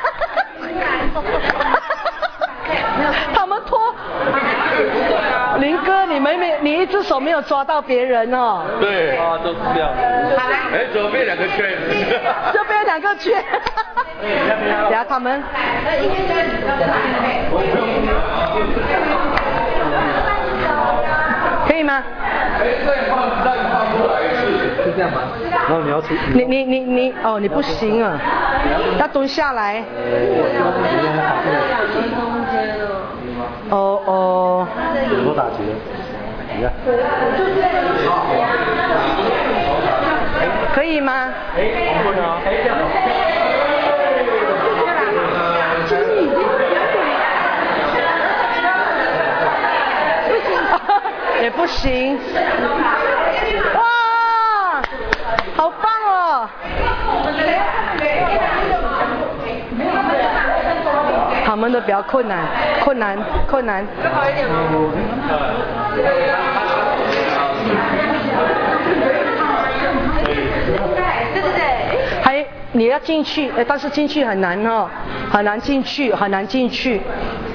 他们拖，林哥，你们没，你一只手没有抓到别人哦。 对，啊，都是这样。哎，左边两个圈。 这边两个圈。等下他们。可以吗？ 是这样吗？然后你要出。 你你你你哦，你不行啊，要蹲下来。哦哦。 很多打结，你看。 可以吗？也不行。哇，好棒哦！他们的比较困难，困难，困难。好一点吗？对对对。还你要进去，哎，但是进去很难哦，很难进去，很难进去。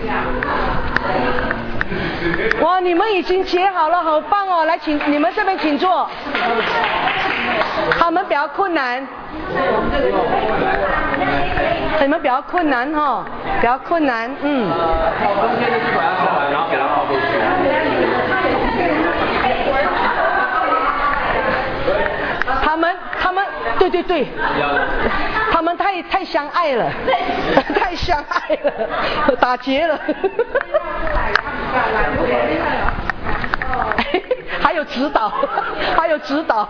哇，你们已经结好了，好棒哦！来，请你们这边请坐。他们比较困难，你们比较困难哈、哦，比较困难，嗯。 然后给他抱过去。 他们，他们，对对对，他们太太相爱了，太相爱了，打结了。 有指导，还有指导。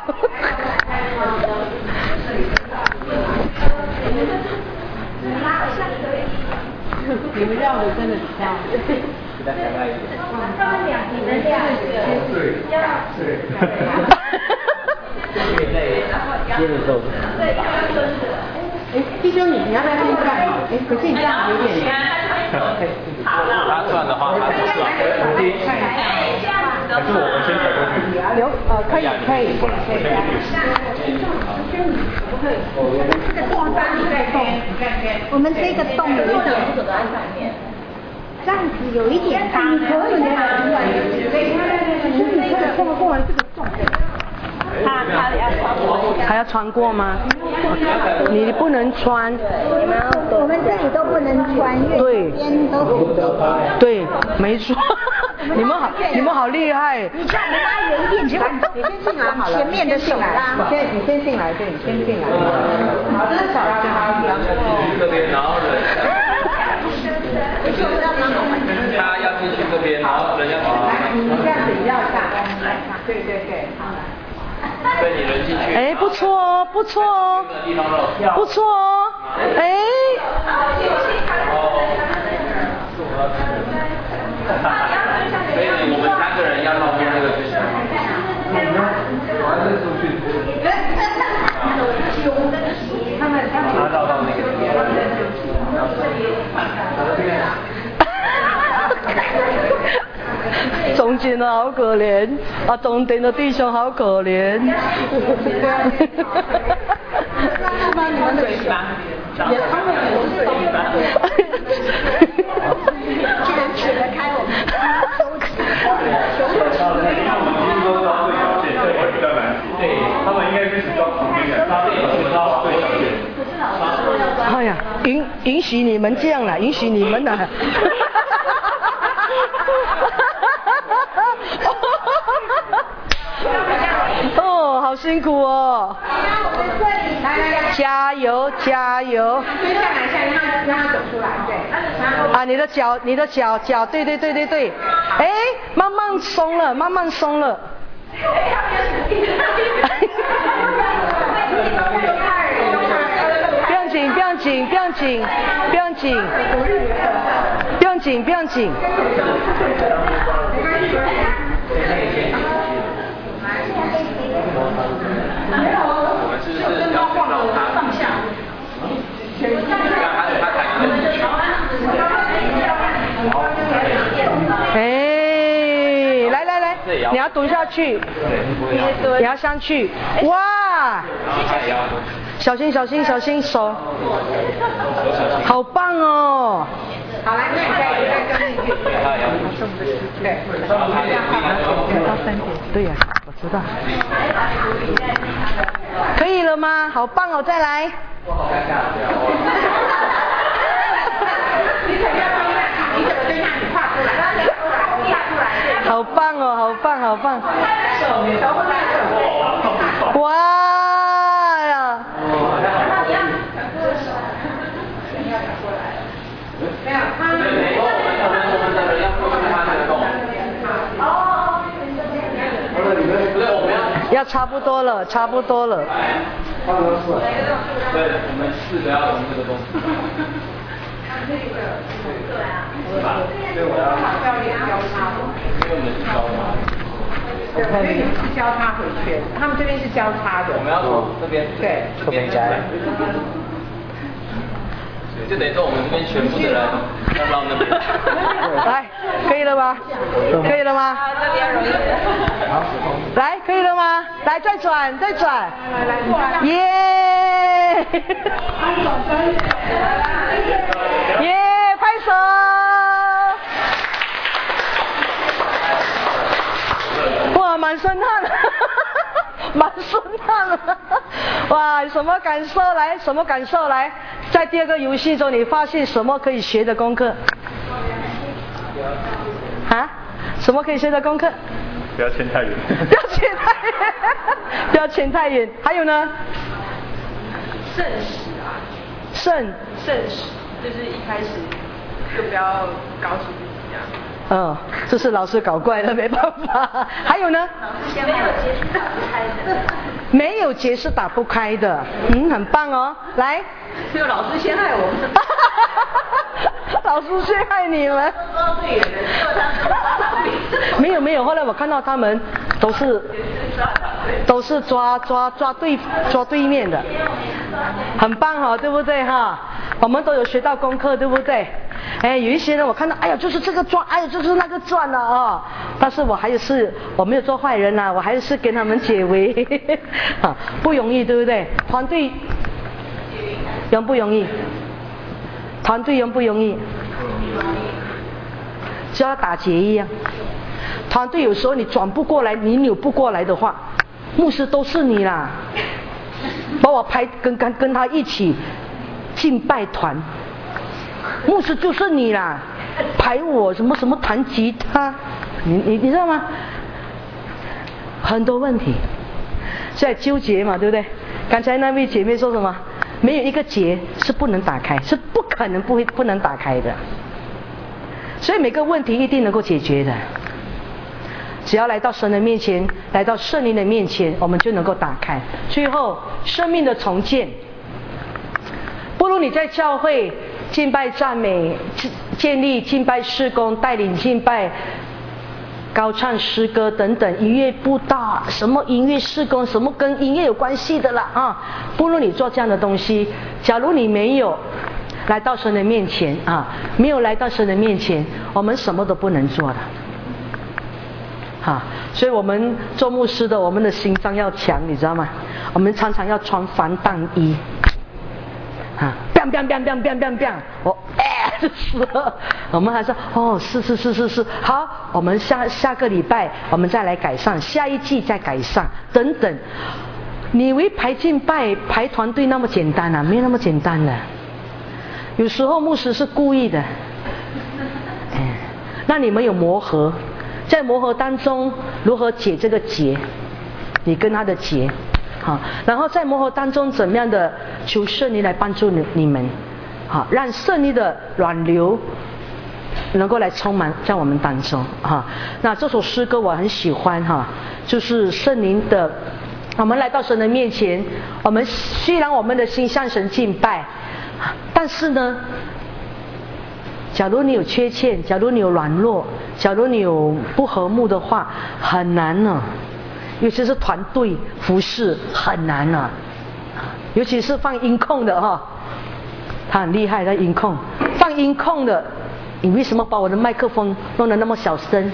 你们绕的真的很漂亮。他们两，你们两个，对，对。 接着走。 哎，弟兄你你要不要先站好？哎，可是你这样有点。 他算的话，他不算。还是我们先走过去。 有呃，可以可以可以可以。这个洞翻你在动，我们这个洞有一点，这样子有一点大，你可以的，你可以过过来这个洞。他他要穿过， 还要穿过吗？你不能穿。 我们这里都不能穿越， 对， 边都是走。 对，没错。你们好，你们好厉害。 你叫我们拉远一点，就你先进来好了，前面的手拉。 你先你先进来，对，你先进来。好，这是小家，然后这边，然后人。他要进去这边，然后人要进去。 你这样子比较大，对对对，好来。 对你人进去。 哎，不错哦，不错哦，不错哦，哎。 所以我们三个人要绕边那个就行。我还是出去。 他们他们他绕到那个边。 中间的好可怜，啊，中间的弟兄好可怜。 帮你们嘴巴，也他们也是嘴巴。 既然取得开我们对，他们应该是装旁边的，他们也是装最小点。 哎呀，允允许你们这样了，允许你们了。哦，好辛苦哦！加油，加油！ 蹲下来，下来，让他让他走出来，对。 啊，你的脚，你的脚，脚，对对对对对，哎，慢慢松了，慢慢松了。不要紧，不要紧，不要紧，不要紧，不要紧，不要紧。 我们是不是要让他放下？让他他才能进去。 哎，来来来，你要蹲下去，你要上去，哇！小心小心小心手，好棒哦！ 好，来，那你再再跟进去。对， 到三点。对呀、啊，我知道。可以了吗？好棒哦，再来。好棒哦，好棒，好棒！哇呀！ 没有，他们要差不多了，差不多了。 对，我们四个要从这个东西。这个，对啊，是吧？所以我要教练教他，因为我们是教他。 对，所以你们是交叉回圈，他们这边是交叉的。 我们要从这边， 对， 这边来。就等于说我们这边全部的人要绕那边。 来，可以了吗？可以了吗？ 这边容易。 来，可以了吗？来，再转，再转。 来来，过来。 耶！耶！拍手！哇，满身汗了，满身汗了。哇，什么感受？来，什么感受？来，在第二个游戏中，你发现什么可以学的功课？啊？什么可以学的功课？ 不要牵太远。 不要牵太远，不要牵太远。还有呢？ 慎始啊， 慎慎始就是一开始就不要高兴自己啊。 嗯，这是老师搞怪了，没办法。还有呢？没有结是打不开的。嗯，很棒哦。来， 只有老师陷害我们。 老师陷害你们。没有没有，后来我看到他们都是都是抓抓抓对抓对面的，很棒哈、哦，对不对哈？我们都有学到功课，对不对？哎，有一些人我看到，哎呀，就是这个赚，哎呀，就是那个赚了啊！但是我还是我没有做坏人呐、啊，我还是跟他们解围，啊，不容易，对不对？团队容不容易？团队容不容易？就要打结一样。团队有时候你转不过来，你扭不过来的话，牧师都是你啦，把我排跟跟跟他一起敬拜团。牧师就是你啦，排我什么什么弹吉他，你你你知道吗？很多问题，在纠结嘛，对不对？刚才那位姐妹说什么？没有一个结是不能打开，是不可能不会不能打开的。所以每个问题一定能够解决的。只要来到神的面前，来到圣灵的面前，我们就能够打开。最后，生命的重建。不如你在教会敬拜赞美，建立敬拜事工，带领敬拜，高唱诗歌等等，音乐布道，什么音乐事工，什么跟音乐有关系的啦啊！不如你做这样的东西。假如你没有来到神的面前啊，没有来到神的面前，我们什么都不能做的。啊，所以我们做牧师的，我们的心脏要强，你知道吗？我们常常要穿防弹衣。啊 ，biang biang biang biang biang biang biang， 我哎就死了。我们还说哦，是是是是是，好，我们下下个礼拜我们再来改善，下一季再改善等等。你以为排敬拜排团队那么简单啊？没有那么简单的。有时候牧师是故意的，哎，那你们有磨合，在磨合当中如何解这个结？你跟他的结。好，然后在磨合当中怎么样的求圣灵来帮助你你们，好，让圣灵的软流能够来充满在我们当中哈。那这首诗歌我很喜欢哈，就是圣灵的，我们来到神的面前，我们虽然我们的心向神敬拜，但是呢，假如你有缺陷，假如你有软弱，假如你有不和睦的话，很难呢。尤其是团队服侍很难啊，尤其是放音控的哈、哦，他很厉害，他音控放音控的，你为什么把我的麦克风弄得那么小声？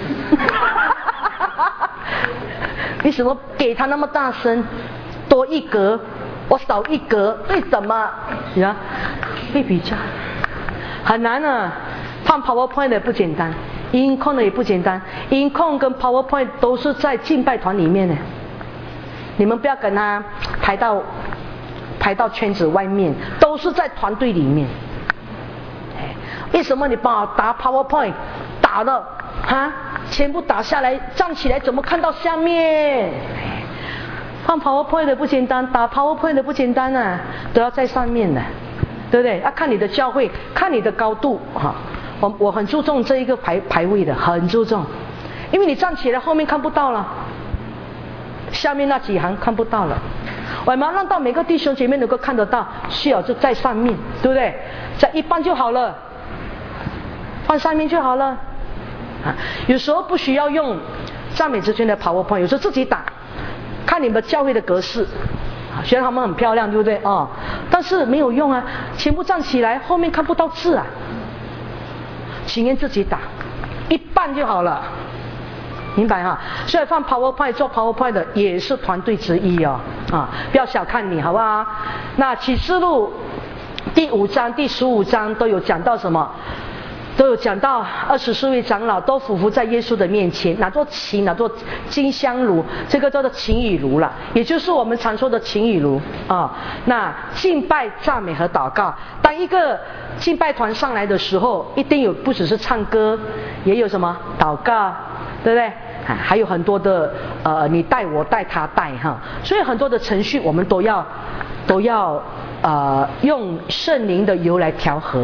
为什么给他那么大声？多一格，我少一格，为什么？呀，会比较很难啊，放 PowerPoint 的不简单。音控的也不简单，音控跟 PowerPoint 都是在敬拜团里面的，你们不要跟他排到排到圈子外面，都是在团队里面。为什么你把我打 PowerPoint 打了啊，全部打下来，站起来怎么看到下面？放 PowerPoint 的不简单，打 PowerPoint 的不简单啊，都要在上面的，对不对？要看你的教会，看你的高度哈。我我很注重这一个排排位的，很注重，因为你站起来后面看不到了，下面那几行看不到了，我们要让到每个弟兄姐妹能够看得到，需要就在上面，对不对？在一半就好了，放上面就好了。啊，有时候不需要用赞美之泉的 PowerPoint， 有时候自己打，看你们教会的格式，虽然他们很漂亮，对不对啊、哦？但是没有用啊，全部站起来后面看不到字啊。请愿自己打，一半就好了，明白哈？所以放 PowerPoint 做 PowerPoint 的也是团队之一哦，啊，不要小看你，好不好？那启示录第五章、第十五章都有讲到什么？都有讲到二十四位长老都俯伏在耶稣的面前，哪座琴，哪座金香炉，这个叫做琴与炉了，也就是我们常说的琴与炉啊。那敬拜、赞美和祷告，当一个敬拜团上来的时候，一定有不只是唱歌，也有什么祷告，对不对？啊，还有很多的呃，你带我带他带哈，所以很多的程序我们都要都要呃用圣灵的油来调和。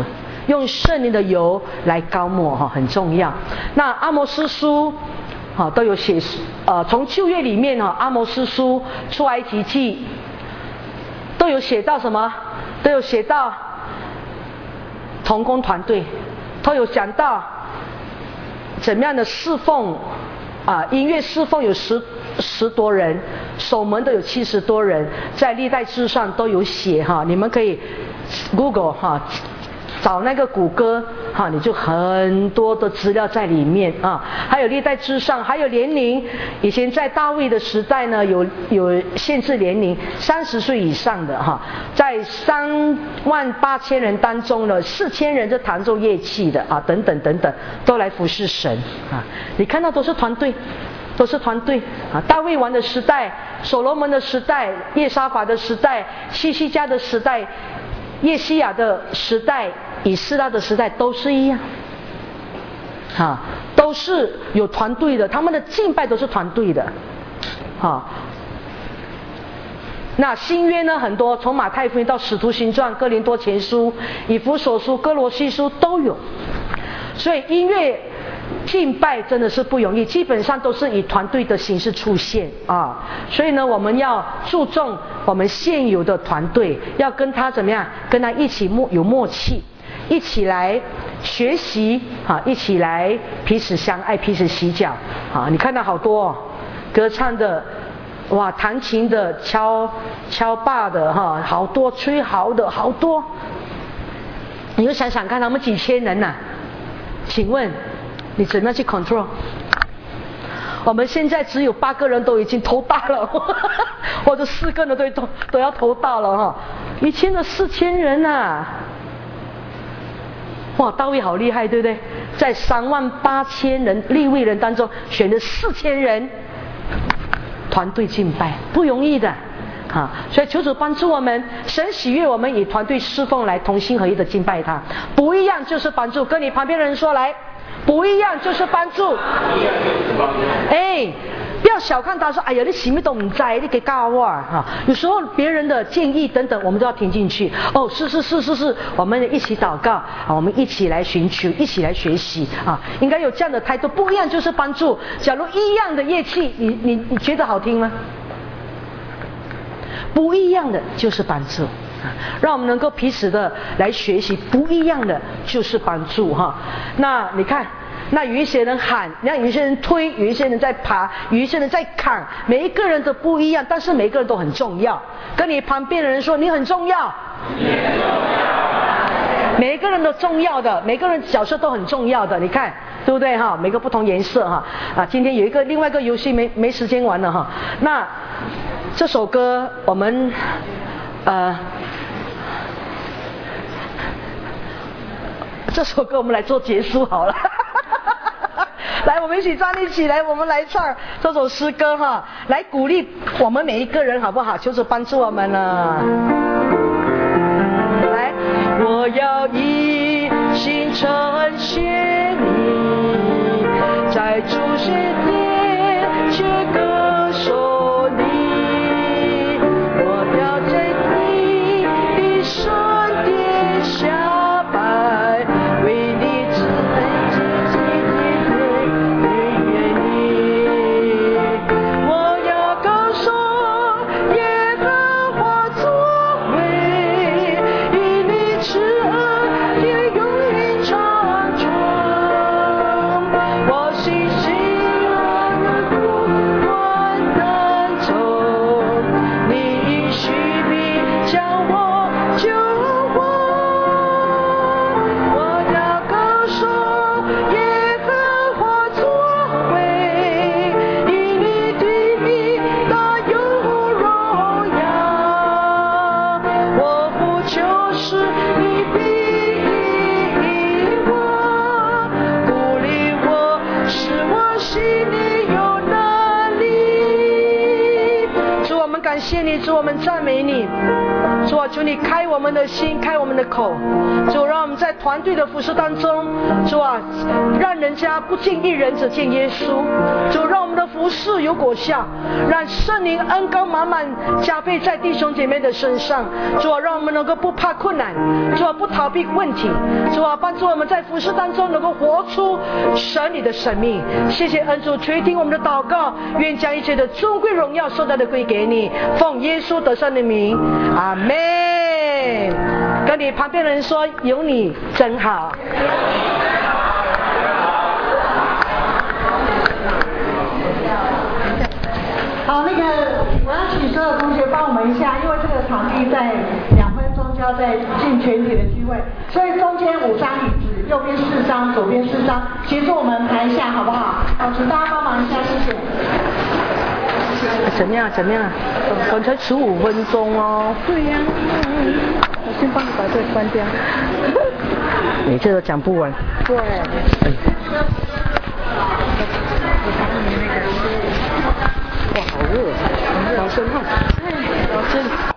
用圣灵的油来膏抹哈，很重要。那阿摩司书哈都有写，呃，从旧约里面哈，阿摩司书、出埃及记都有写到什么？都有写到同工团队，都有讲到怎么样的侍奉啊，音乐侍奉有十十多人，守门的有七十多人，在历代志上都有写哈，你们可以 Google 哈。找那个谷歌哈，你就很多的资料在里面啊，还有历代志上，还有年龄。以前在大卫的时代呢，有有限制年龄，三十岁以上的哈，在三万八千人当中呢，四千人是弹奏乐器的啊，等等等等，都来服侍神啊。你看到都是团队。都是团队啊！大卫王的时代、所罗门的时代、耶沙法的时代、希西家的时代、耶西亚的时代、以斯拉的时代都是一样，啊，都是有团队的，他们的敬拜都是团队的，啊。那新约呢，很多从马太福音到使徒行传、哥林多前书、以弗所书、哥罗西书都有，所以音乐敬拜真的是不容易，基本上都是以团队的形式出现啊。所以呢，我们要注重我们现有的团队，要跟他怎么样，跟他一起默有默契，一起来学习啊，一起来彼此相爱，彼此洗脚啊。你看到好多哦，歌唱的，哇，弹琴的，敲敲把的哈，好多吹号的好多。你就想想看，他们几千人呐、啊，请问你怎么样去 control？ 我们现在只有八个人都已经头大了，或者四个人都都都要头大了哈。以前的四千人啊，哇，大卫好厉害，对不对？在三万八千人利未人当中选了四千人，团队敬拜不容易的啊！所以求主帮助我们，神喜悦我们以团队侍奉来同心合一的敬拜他，不一样就是帮助。跟你旁边的人说来。不一样就是帮助，哎，不要小看他说，哎呀，你什么都不知，你给教我哈。有时候别人的建议等等，我们都要听进去。哦，是是是是是，我们一起祷告啊，我们一起来寻求，一起来学习啊，应该有这样的态度。不一样就是帮助。假如一样的乐器，你你你觉得好听吗？不一样的就是帮助。让我们能够彼此的来学习，不一样的就是帮助哈。那你看，那有一些人喊，你看有一些人推，有一些人在爬，有一些人在扛，每一个人都不一样，但是每一个人都很重要。跟你旁边的人说，你很重要，每一个人都重要的，每个人角色都很重要的，你看对不对哈？每个不同颜色哈啊。今天有一个另外一个游戏没没时间玩了哈。那这首歌我们呃。这首歌我们来做结束好了来，我们一起站立起来，我们来唱这首诗歌哈，来鼓励我们每一个人好不好？求主帮助我们呢。来，我要一心称谢你，在主席面前歌颂你，我要在你的圣殿下拜，为你慈爱自己的人愿你。我要告诉耶和华作为，以你慈爱也永远长存。我信心而不断难走，你应许必将我救活。我要告诉耶和华作为，以你对你大有荣耀。我不求是你必应我，鼓励我，使我心里有能力。主，我们感谢你，主，我们赞美你。 主啊，求你开我们的心，开我们的口，主，让我们在团队的服事当中，主啊，让人家不见一人只见耶稣，主，让我们的服事有果效，让圣灵恩膏满满加倍在弟兄姐妹的身上，主啊，让我们能够不怕困难，主啊，不逃避问题，主啊，帮助我们在服事当中能够活出神你的生命。谢谢恩主垂听我们的祷告，愿将一切的尊贵荣耀受到的归给你，奉耶稣得胜的名，阿们。跟你旁边的人说，有你真好。 好，那个我要请所有同学帮我们一下，因为这个场地在两分钟就要再进全体的聚会，所以中间五张椅子，右边四张，左边四张，协助我们排一下好不好？好，请大家帮忙一下，谢谢。 怎么样？怎么样？我才十五分钟哦。 对呀、啊，我先帮你把这个关掉。 每次都讲不完。 对。 嗯哇，好热，好身汗。老师。